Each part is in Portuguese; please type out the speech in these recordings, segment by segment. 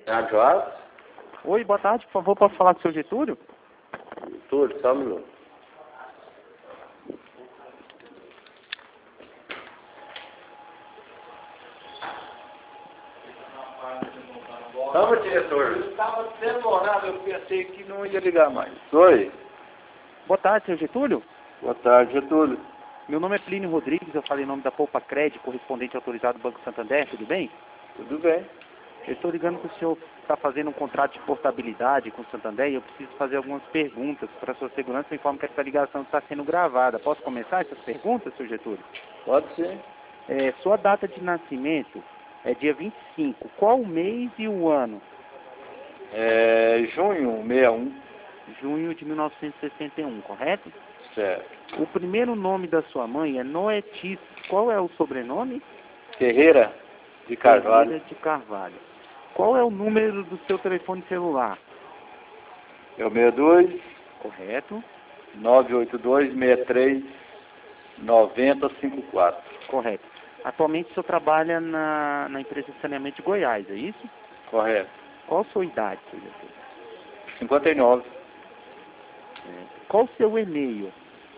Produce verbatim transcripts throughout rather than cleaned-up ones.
Ah, Joás? Oi, boa tarde, por favor, posso falar com o seu Getúlio? Getúlio, só um minuto. Vamos, diretor. Eu estava demorado, eu pensei que não ia ligar mais. Oi. Boa tarde, seu Getúlio. Boa tarde, Getúlio. Meu nome é Plínio Rodrigues, eu falei em nome da Poupa Cred, correspondente autorizado do Banco Santander, tudo bem? Tudo bem. Eu estou ligando que o senhor está fazendo um contrato de portabilidade com o Santander e eu preciso fazer algumas perguntas para a sua segurança, informo que essa ligação está sendo gravada. Posso começar essas perguntas, seu Getúlio? Pode ser. É, sua data de nascimento é dia vinte e cinco. Qual o mês e o ano? É junho, sessenta e um. Junho de mil novecentos e sessenta e um, correto? Certo. O primeiro nome da sua mãe é Noetis. Qual é o sobrenome? Ferreira de Carvalho. Ferreira de Carvalho. Qual é o número do seu telefone celular? É o sessenta e dois, Correto? nove oito dois, sessenta e três, noventa, cinquenta e quatro. Correto. Atualmente o senhor trabalha na, na empresa de saneamento de Goiás, é isso? Correto. Qual a sua idade, seu Getúlio? cinquenta e nove. É. Qual o seu e-mail?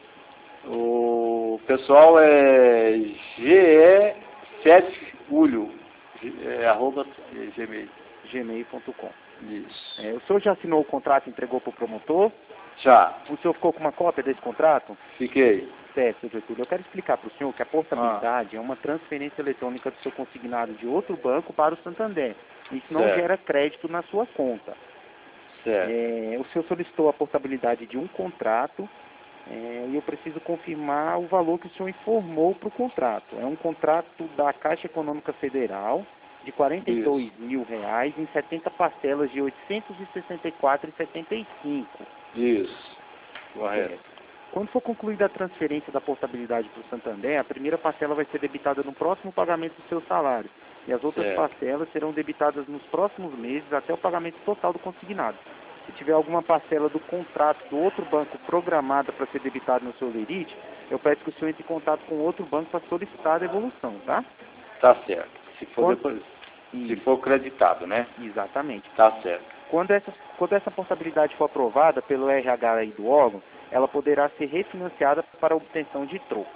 O pessoal é G E sete Julho, é, arroba gmail. gmail ponto com. Isso. É, o senhor já assinou o contrato e entregou para o promotor? Já. O senhor ficou com uma cópia desse contrato? Fiquei. Certo, seu Getúlio. Eu quero explicar para o senhor que a portabilidade ah. é uma transferência eletrônica do seu consignado de outro banco para o Santander. Isso não certo. gera crédito na sua conta. Certo. É, o senhor solicitou a portabilidade de um contrato é, e eu preciso confirmar o valor que o senhor informou para o contrato. É um contrato da Caixa Econômica Federal de quarenta e dois mil reais em setenta parcelas de oitocentos e sessenta e quatro reais e setenta e cinco centavos. Isso. Correto. É. Quando for concluída a transferência da portabilidade para o Santander, a primeira parcela vai ser debitada no próximo pagamento do seu salário. E as outras certo. parcelas serão debitadas nos próximos meses até o pagamento total do consignado. Se tiver alguma parcela do contrato do outro banco programada para ser debitada no seu lerite, eu peço que o senhor entre em contato com outro banco para solicitar a devolução, tá? Tá certo. Se for, Quando... depois, se for creditado, né? Exatamente. Tá certo. Quando essa, quando essa portabilidade for aprovada pelo R H aí do órgão, ela poderá ser refinanciada para obtenção de troco.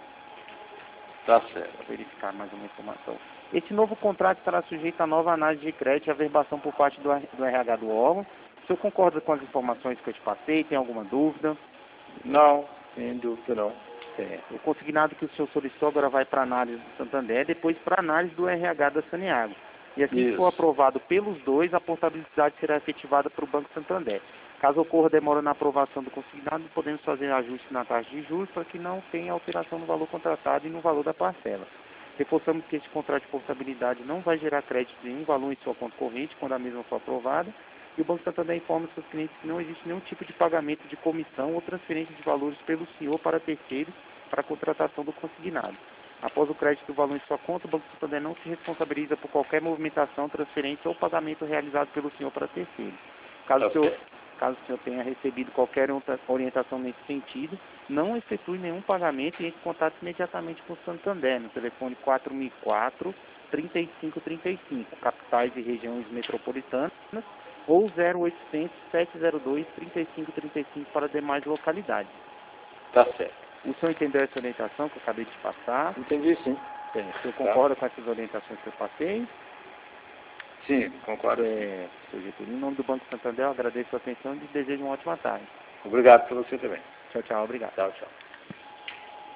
Tá certo. Para verificar mais uma informação. Esse novo contrato estará sujeito a nova análise de crédito e averbação por parte do, do R H do órgão. O senhor concorda com as informações que eu te passei? Tem alguma dúvida? Não, sem dúvida não. Certo. O consignado que o senhor solicitou agora vai para a análise do Santander, depois para a análise do R H da Saneago. E assim que for aprovado pelos dois, a portabilidade será efetivada para o Banco Santander. Caso ocorra demora na aprovação do consignado, podemos fazer ajuste na taxa de juros para que não tenha alteração no valor contratado e no valor da parcela. Reforçamos que este contrato de portabilidade não vai gerar crédito nenhum valor em sua conta corrente quando a mesma for aprovada. E o Banco Santander informa os seus clientes que não existe nenhum tipo de pagamento de comissão ou transferência de valores pelo senhor para terceiros para a contratação do consignado. Após o crédito do valor em sua conta, o Banco Santander não se responsabiliza por qualquer movimentação, transferência ou pagamento realizado pelo senhor para terceiros. Caso, okay. o, senhor, caso o senhor tenha recebido qualquer orientação nesse sentido, não efetue nenhum pagamento e entre em contato imediatamente com o Santander, no telefone quatro mil e quatro, trinta e cinco trinta e cinco, capitais e regiões metropolitanas, ou zero oitocentos, sete zero dois, trinta e cinco trinta e cinco para demais localidades. Tá certo. O senhor entendeu essa orientação que eu acabei de passar? Entendi, sim. É, o senhor concorda tá. com essas orientações que eu passei? Sim, concordo. É, senhor Getúlio, em nome do Banco Santander, eu agradeço a atenção e desejo uma ótima tarde. Obrigado por você também. Tchau, tchau. Obrigado. Tchau, tchau.